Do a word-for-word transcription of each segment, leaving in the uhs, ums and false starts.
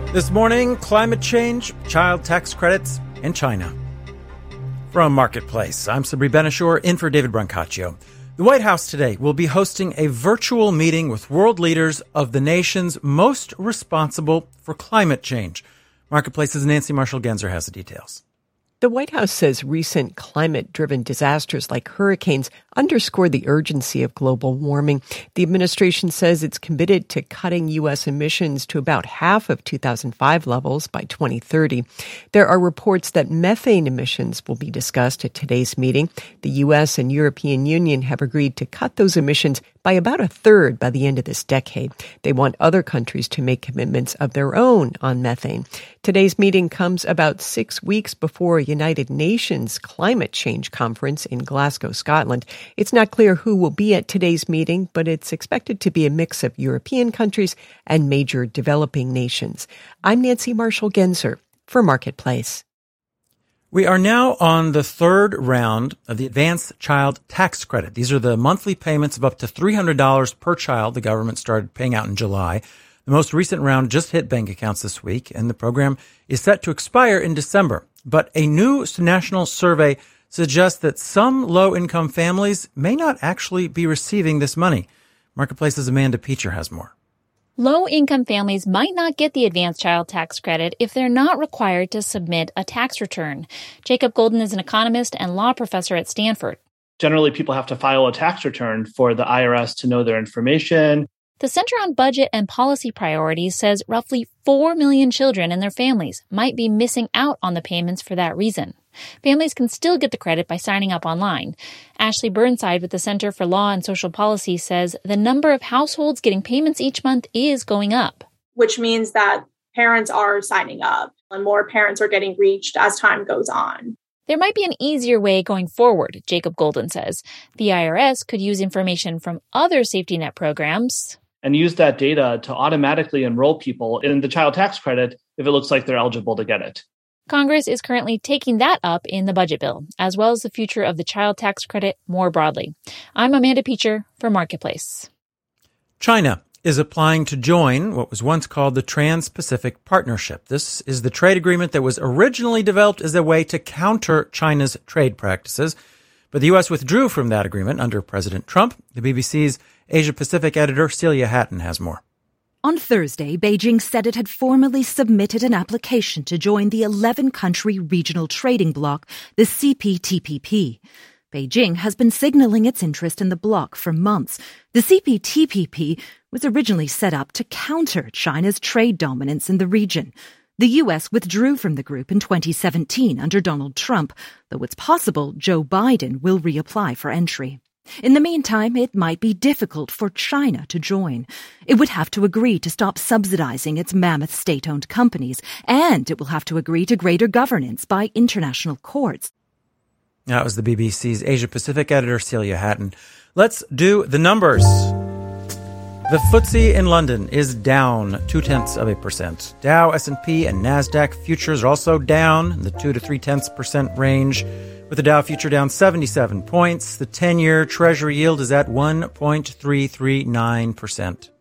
This morning, climate change, child tax credits, and China. From Marketplace, I'm Sabri Benishore, in for David Brancaccio. The White House today will be hosting a virtual meeting with world leaders of the nations most responsible for climate change. Marketplace's Nancy Marshall-Genzer has the details. The White House says recent climate-driven disasters like hurricanes underscore the urgency of global warming. The administration says it's committed to cutting U S emissions to about half of two thousand five levels by twenty thirty. There are reports that methane emissions will be discussed at today's meeting. The U S and European Union have agreed to cut those emissions by about a third by the end of this decade. They want other countries to make commitments of their own on methane. Today's meeting comes about six weeks before a United Nations climate change conference in Glasgow, Scotland. It's not clear who will be at today's meeting, but it's expected to be a mix of European countries and major developing nations. I'm Nancy Marshall-Genzer for Marketplace. We are now on the third round of the Advanced Child Tax Credit. These are the monthly payments of up to three hundred dollars per child the government started paying out in July. The most recent round just hit bank accounts this week, and the program is set to expire in December. But a new national survey suggests that some low-income families may not actually be receiving this money. Marketplace's Amanda Peacher has more. Low-income families might not get the Advanced Child Tax Credit if they're not required to submit a tax return. Jacob Golden is an economist and law professor at Stanford. Generally, people have to file a tax return for the I R S to know their information. The Center on Budget and Policy Priorities says roughly four million children and their families might be missing out on the payments for that reason. Families can still get the credit by signing up online. Ashley Burnside with the Center for Law and Social Policy says the number of households getting payments each month is going up. Which means that parents are signing up and more parents are getting reached as time goes on. There might be an easier way going forward, Jacob Golden says. The I R S could use information from other safety net programs and use that data to automatically enroll people in the child tax credit if it looks like they're eligible to get it. Congress is currently taking that up in the budget bill, as well as the future of the child tax credit more broadly. I'm Amanda Peacher for Marketplace. China is applying to join what was once called the Trans-Pacific Partnership. This is the trade agreement that was originally developed as a way to counter China's trade practices. But the U S withdrew from that agreement under President Trump. The B B C's Asia-Pacific editor Celia Hatton has more. On Thursday, Beijing said it had formally submitted an application to join the eleven-country regional trading bloc, the C P T P P. Beijing has been signaling its interest in the bloc for months. The C P T P P was originally set up to counter China's trade dominance in the region. The U S withdrew from the group in twenty seventeen under Donald Trump, though it's possible Joe Biden will reapply for entry. In the meantime, it might be difficult for China to join. It would have to agree to stop subsidizing its mammoth state-owned companies, and it will have to agree to greater governance by international courts. That was the B B C's Asia-Pacific editor, Celia Hatton. Let's do the numbers. The F T S E in London is down two-tenths of a percent. Dow, S and P, and NASDAQ futures are also down in the two to three-tenths percent range, with the Dow future down seventy-seven points. The ten-year Treasury yield is at one point three three nine percent.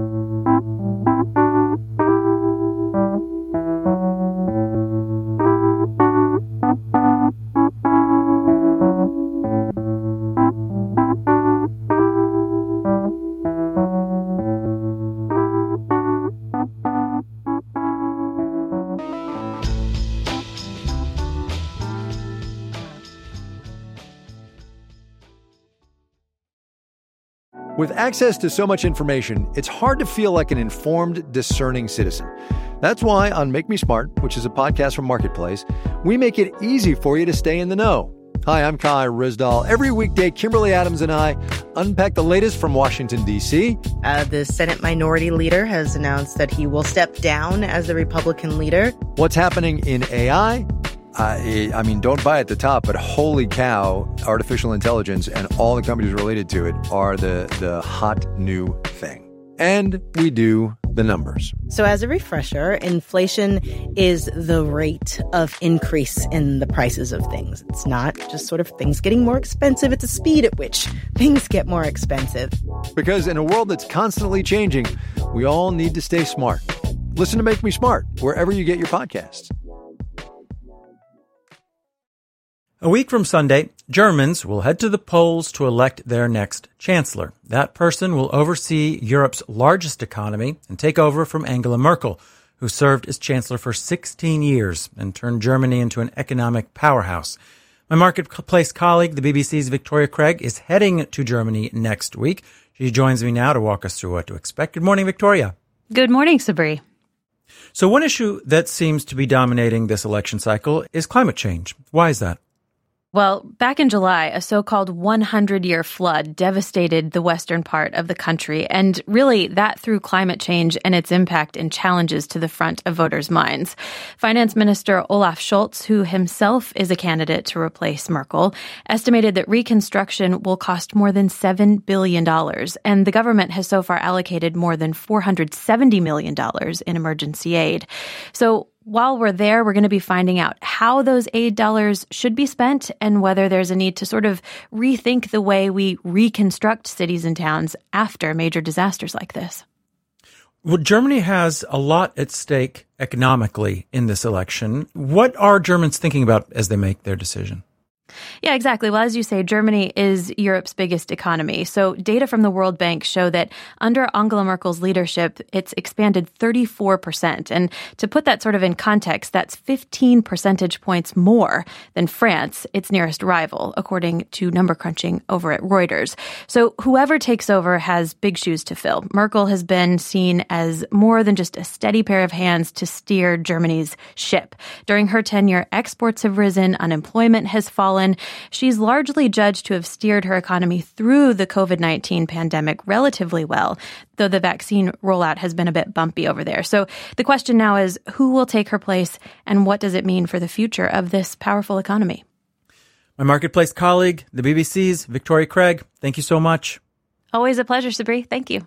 With access to so much information, it's hard to feel like an informed, discerning citizen. That's why on Make Me Smart, which is a podcast from Marketplace, we make it easy for you to stay in the know. Hi, I'm Kai Rizdal. Every weekday, Kimberly Adams and I unpack the latest from Washington, D C. Uh, the Senate Minority Leader has announced that he will step down as the Republican leader. What's happening in A I? Uh, I mean, don't buy at the top, but holy cow, artificial intelligence and all the companies related to it are the, the hot new thing. And we do the numbers. So as a refresher, inflation is the rate of increase in the prices of things. It's not just sort of things getting more expensive. It's the speed at which things get more expensive. Because in a world that's constantly changing, we all need to stay smart. Listen to Make Me Smart wherever you get your podcasts. A week from Sunday, Germans will head to the polls to elect their next chancellor. That person will oversee Europe's largest economy and take over from Angela Merkel, who served as chancellor for sixteen years and turned Germany into an economic powerhouse. My Marketplace colleague, the B B C's Victoria Craig, is heading to Germany next week. She joins me now to walk us through what to expect. Good morning, Victoria. Good morning, Sabri. So one issue that seems to be dominating this election cycle is climate change. Why is that? Well, back in July, a so-called hundred-year flood devastated the western part of the country, and really that threw climate change and its impact and challenges to the front of voters' minds. Finance Minister Olaf Scholz, who himself is a candidate to replace Merkel, estimated that reconstruction will cost more than seven billion dollars, and the government has so far allocated more than four hundred seventy million dollars in emergency aid. So while we're there, we're going to be finding out how those aid dollars should be spent and whether there's a need to sort of rethink the way we reconstruct cities and towns after major disasters like this. Well, Germany has a lot at stake economically in this election. What are Germans thinking about as they make their decision? Yeah, exactly. Well, as you say, Germany is Europe's biggest economy. So data from the World Bank show that under Angela Merkel's leadership, it's expanded thirty-four percent. And to put that sort of in context, that's fifteen percentage points more than France, its nearest rival, according to number crunching over at Reuters. So whoever takes over has big shoes to fill. Merkel has been seen as more than just a steady pair of hands to steer Germany's ship. During her tenure, exports have risen, unemployment has fallen. She's largely judged to have steered her economy through the covid nineteen pandemic relatively well, though the vaccine rollout has been a bit bumpy over there. So the question now is, who will take her place and what does it mean for the future of this powerful economy? My Marketplace colleague, the B B C's Victoria Craig, thank you so much. Always a pleasure, Sabri. Thank you.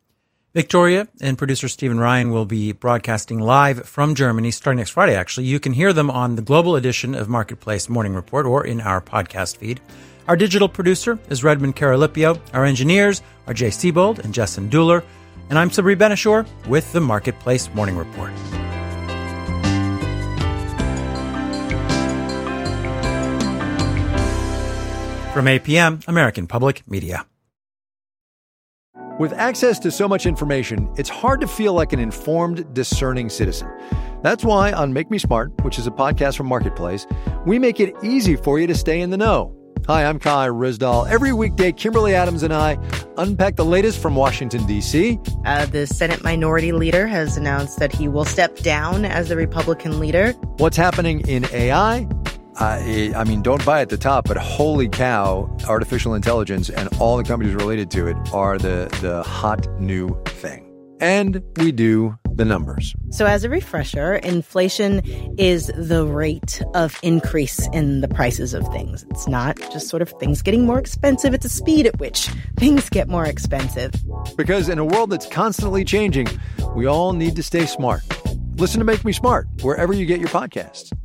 Victoria and producer Stephen Ryan will be broadcasting live from Germany starting next Friday, actually. You can hear them on the global edition of Marketplace Morning Report or in our podcast feed. Our digital producer is Redmond Carolipio. Our engineers are Jay Siebold and Jessen Dueller. And I'm Sabri Ben-Achour with the Marketplace Morning Report. From A P M, American Public Media. With access to so much information, it's hard to feel like an informed, discerning citizen. That's why on Make Me Smart, which is a podcast from Marketplace, we make it easy for you to stay in the know. Hi, I'm Kai Rizdal. Every weekday, Kimberly Adams and I unpack the latest from Washington, D C. Uh, the Senate Minority Leader has announced that he will step down as the Republican leader. What's happening in A I? Uh, I mean, don't buy at the top, but holy cow, artificial intelligence and all the companies related to it are the, the hot new thing. And we do the numbers. So as a refresher, inflation is the rate of increase in the prices of things. It's not just sort of things getting more expensive. It's the speed at which things get more expensive. Because in a world that's constantly changing, we all need to stay smart. Listen to Make Me Smart wherever you get your podcasts.